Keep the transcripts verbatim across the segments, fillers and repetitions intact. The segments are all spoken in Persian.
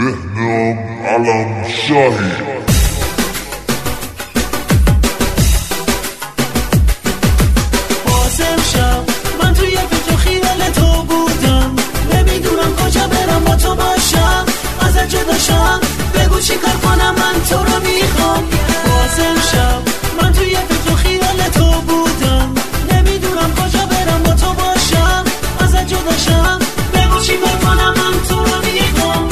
بهنام علم شاهی. من توی فکر خیال تو بودم، نمیدونم کجا برم با تو باشم، ازت جدا شم بگو چی کار کنم، من تو رو میخوام. بازم شب من توی فکر خیال تو بودم، نمیدونم کجا برم با تو باشم، ازت جدا شم بگو چی کار کنم، من تو رو میخوام.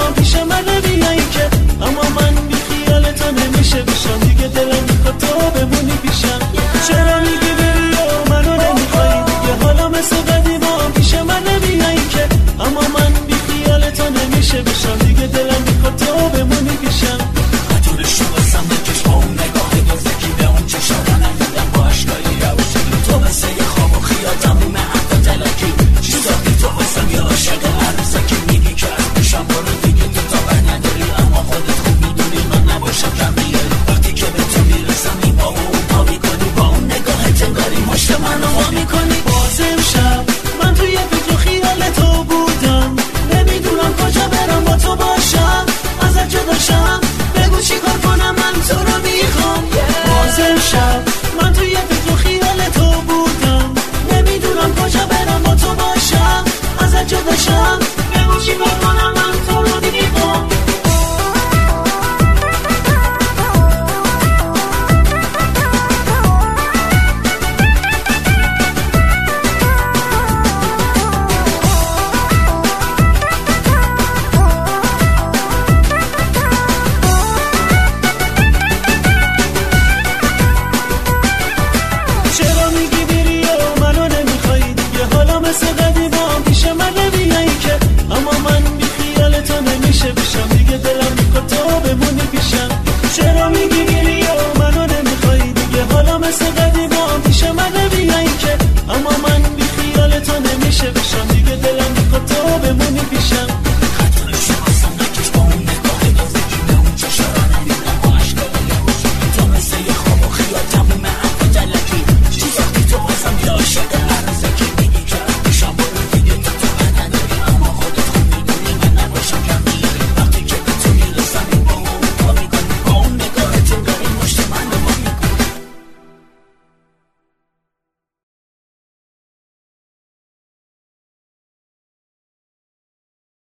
بشم دیگه دلم میخواد تو بمونی.